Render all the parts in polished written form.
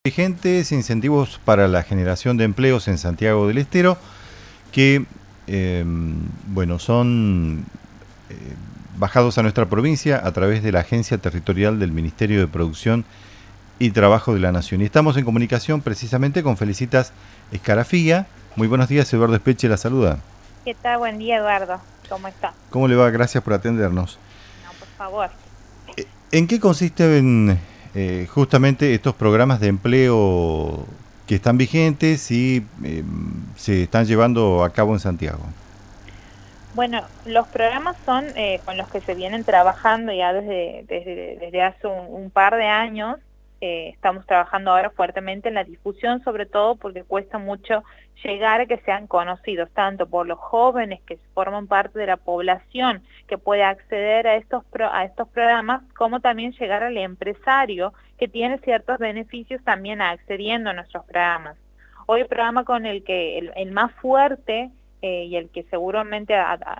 Vigentes incentivos para la generación de empleos en Santiago del Estero que son bajados a nuestra provincia a través de la Agencia Territorial del Ministerio de Producción y Trabajo de la Nación. Y estamos en comunicación precisamente con Felicitas Escarafía. Muy buenos días, Eduardo Espeche la saluda. ¿Qué tal? Buen día, Eduardo. ¿Cómo está? ¿Cómo le va? Gracias por atendernos. No, por favor. ¿En qué consisten justamente estos programas de empleo que están vigentes y se están llevando a cabo en Santiago? Bueno, los programas son con los que se vienen trabajando ya desde hace un par de años. Estamos trabajando ahora fuertemente en la difusión, sobre todo porque cuesta mucho llegar a que sean conocidos, tanto por los jóvenes que forman parte de la población que puede acceder a estos programas, como también llegar al empresario que tiene ciertos beneficios también accediendo a nuestros programas. Hoy el programa con el que el más fuerte y el que seguramente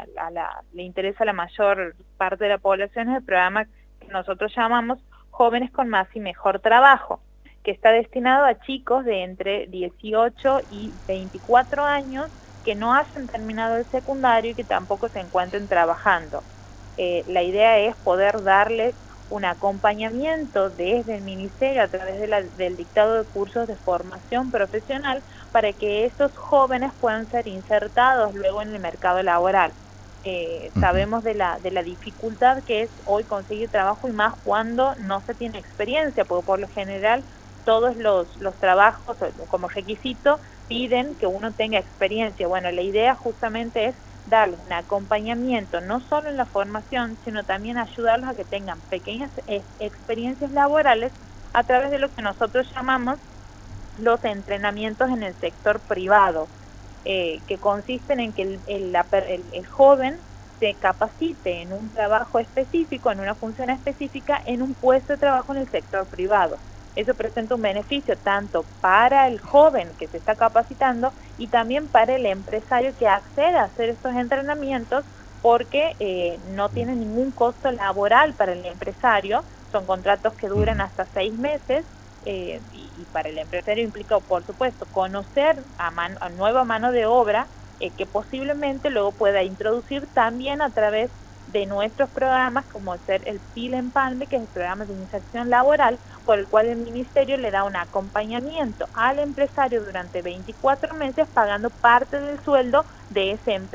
le interesa a la mayor parte de la población es el programa que nosotros llamamos Jóvenes con Más y Mejor Trabajo, que está destinado a chicos de entre 18 y 24 años que no hayan terminado el secundario y que tampoco se encuentren trabajando. La idea es poder darles un acompañamiento desde el Ministerio a través del dictado de cursos de formación profesional para que estos jóvenes puedan ser insertados luego en el mercado laboral. Sabemos de la dificultad que es hoy conseguir trabajo y más cuando no se tiene experiencia, porque por lo general todos los trabajos como requisito piden que uno tenga experiencia. Bueno, la idea justamente es darles un acompañamiento, no solo en la formación, sino también ayudarlos a que tengan pequeñas experiencias laborales a través de lo que nosotros llamamos los entrenamientos en el sector privado. Que consisten en que el joven se capacite en un trabajo específico, en una función específica, en un puesto de trabajo en el sector privado. Eso presenta un beneficio tanto para el joven que se está capacitando y también para el empresario que accede a hacer estos entrenamientos, porque no tiene ningún costo laboral para el empresario. Son contratos que duran hasta 6 meses. Y para el empresario implica, por supuesto, conocer a nueva mano de obra que posiblemente luego pueda introducir también a través de nuestros programas, como ser el PIL Empalme, que es el programa de inserción laboral, por el cual el Ministerio le da un acompañamiento al empresario durante 24 meses, pagando parte del sueldo de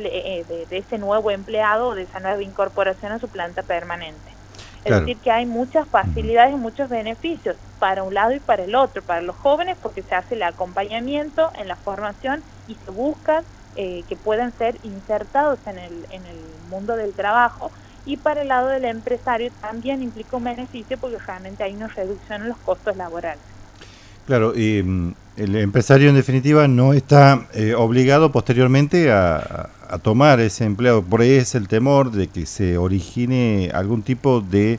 ese nuevo empleado o de esa nueva incorporación a su planta permanente. Es decir, que hay muchas facilidades y muchos beneficios para un lado y para el otro. Para los jóvenes, porque se hace el acompañamiento en la formación y se busca que puedan ser insertados en el mundo del trabajo. Y para el lado del empresario también implica un beneficio porque realmente hay una reducción en los costos laborales. Claro, y el empresario en definitiva no está obligado posteriormente a tomar ese empleado. Por ahí es el temor de que se origine algún tipo de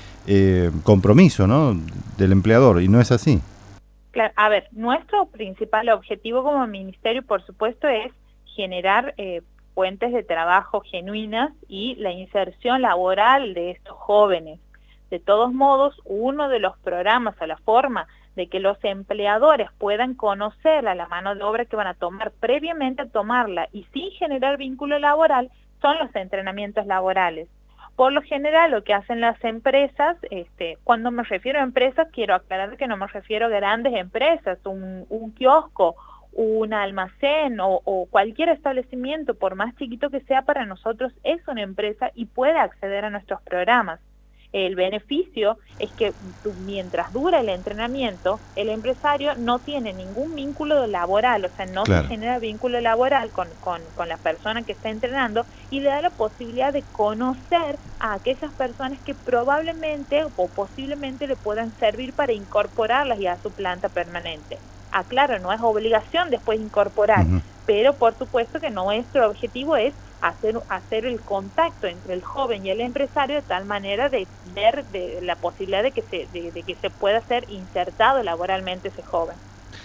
compromiso, ¿no?, del empleador, y no es así. Claro, a ver, nuestro principal objetivo como ministerio, por supuesto, es generar fuentes de trabajo genuinas y la inserción laboral de estos jóvenes. De todos modos, uno de los programas o la forma de que los empleadores puedan conocer a la mano de obra que van a tomar previamente a tomarla y sin generar vínculo laboral son los entrenamientos laborales. Por lo general, lo que hacen las empresas, cuando me refiero a empresas, quiero aclarar que no me refiero a grandes empresas, un kiosco, un almacén o cualquier establecimiento, por más chiquito que sea, para nosotros es una empresa y puede acceder a nuestros programas. El beneficio es que mientras dura el entrenamiento, el empresario no tiene ningún vínculo laboral, o sea, no se genera vínculo laboral con la persona que está entrenando y le da la posibilidad de conocer a aquellas personas que probablemente o posiblemente le puedan servir para incorporarlas ya a su planta permanente. Claro, no es obligación después incorporar, pero por supuesto que nuestro objetivo es hacer el contacto entre el joven y el empresario de tal manera de ver la posibilidad de que se pueda ser insertado laboralmente ese joven.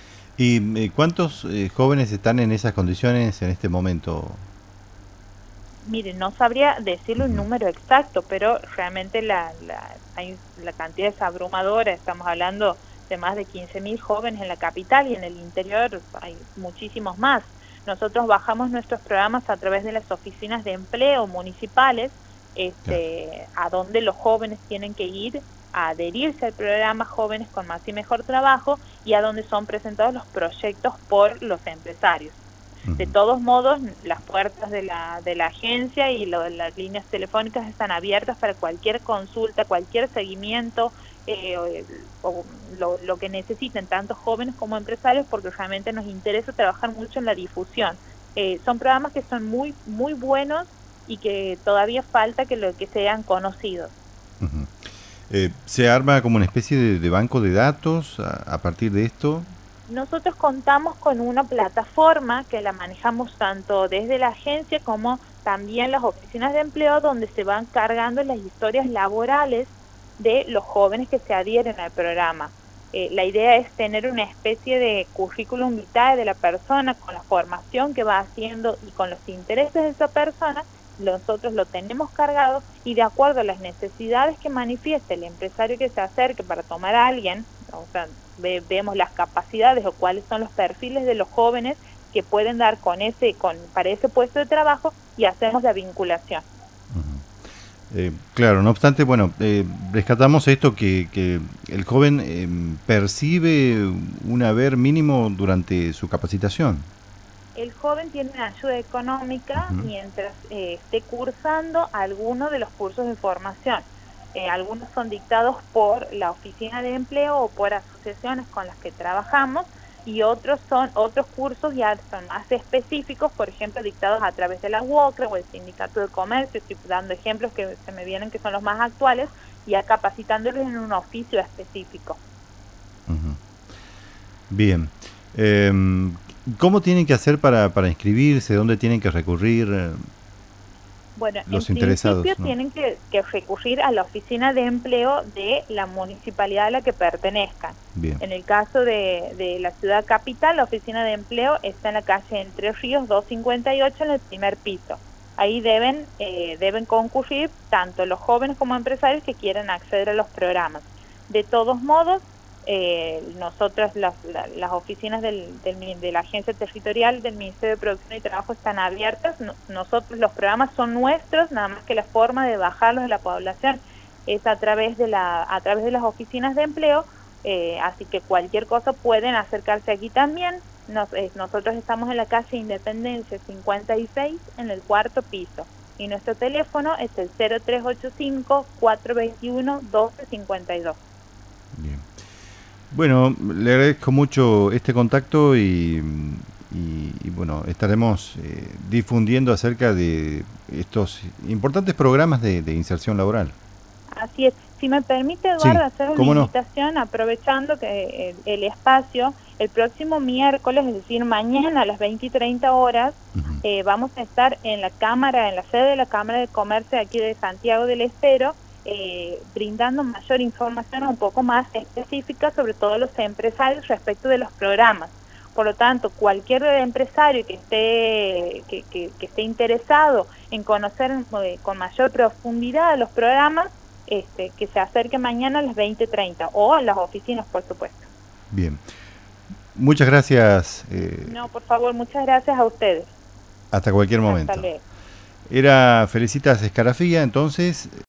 ¿Y cuántos jóvenes están en esas condiciones en este momento? Mire, no sabría decirle un número exacto, pero realmente la cantidad es abrumadora. Estamos hablando de más de 15.000 jóvenes en la capital, y en el interior hay muchísimos más. Nosotros bajamos nuestros programas a través de las oficinas de empleo municipales, a donde los jóvenes tienen que ir a adherirse al programa Jóvenes con Más y Mejor Trabajo, y a donde son presentados los proyectos por los empresarios. De todos modos, las puertas de la agencia y las líneas telefónicas están abiertas para cualquier consulta, cualquier seguimiento, o lo que necesiten, tanto jóvenes como empresarios, porque realmente nos interesa trabajar mucho en la difusión. Son programas que son muy, muy buenos y que todavía falta que sean conocidos. ¿Se arma como una especie de banco de datos a partir de esto? Nosotros contamos con una plataforma que la manejamos tanto desde la agencia como también las oficinas de empleo, donde se van cargando las historias laborales de los jóvenes que se adhieren al programa. La idea es tener una especie de currículum vitae de la persona, con la formación que va haciendo y con los intereses de esa persona. Nosotros lo tenemos cargado, y de acuerdo a las necesidades que manifieste el empresario que se acerque para tomar a alguien, o sea, vemos las capacidades o cuáles son los perfiles de los jóvenes que pueden dar para ese puesto de trabajo, y hacemos la vinculación. Claro, no obstante, bueno, rescatamos esto que el joven percibe un haber mínimo durante su capacitación. El joven tiene una ayuda económica mientras esté cursando alguno de los cursos de formación. Algunos son dictados por la oficina de empleo o por asociaciones con las que trabajamos, y otros cursos ya son más específicos, por ejemplo, dictados a través de la UOCRA o el Sindicato de Comercio. Estoy dando ejemplos que se me vienen, que son los más actuales, y ya capacitándolos en un oficio específico. Bien. ¿Cómo tienen que hacer para inscribirse? ¿Dónde tienen que recurrir Bueno, los en interesados? principio tienen que recurrir a la oficina de empleo de la municipalidad a la que pertenezcan. Bien. En el caso de la ciudad capital, la oficina de empleo está en la calle Entre Ríos 258, en el primer piso. Ahí deben concurrir tanto los jóvenes como empresarios que quieran acceder a los programas. De todos modos, nosotros las oficinas de la agencia territorial del Ministerio de Producción y Trabajo están abiertas. Nosotros, los programas son nuestros, nada más que la forma de bajarlos de la población es a través de las oficinas de empleo, así que cualquier cosa pueden acercarse aquí también. Nosotros estamos en la calle Independencia 56, en el cuarto piso, y nuestro teléfono es el 0385-421-1252. Bien. Bueno, le agradezco mucho este contacto y bueno, estaremos difundiendo acerca de estos importantes programas de inserción laboral. Así es. Si me permite, Eduardo, Sí, hacer una invitación, aprovechando que el espacio, el próximo miércoles, es decir, mañana a las 20:30 horas, vamos a estar en la sede de la Cámara de Comercio de aquí de Santiago del Estero, brindando mayor información un poco más específica sobre todos los empresarios respecto de los programas. Por lo tanto, cualquier empresario que esté interesado en conocer con mayor profundidad los programas, que se acerque mañana a las 20:30 o a las oficinas, por supuesto. Bien. Muchas gracias. No, por favor, muchas gracias a ustedes. Hasta cualquier momento. Hasta luego. Era Felicitas Escarafía, entonces.